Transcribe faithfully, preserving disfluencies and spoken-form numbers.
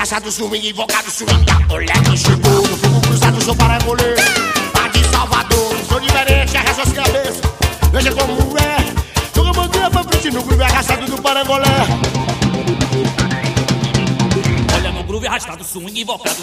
arrastado, swing, invocado, swing. A moleque chegou no fogo cruzado, sou parangolê. Lá de Salvador, sou diferente, arrasta as cabeças. Veja como é, joga a bandeira pra frente no groove arrastado do parangolé. Olha no groove arrastado, swing invocado.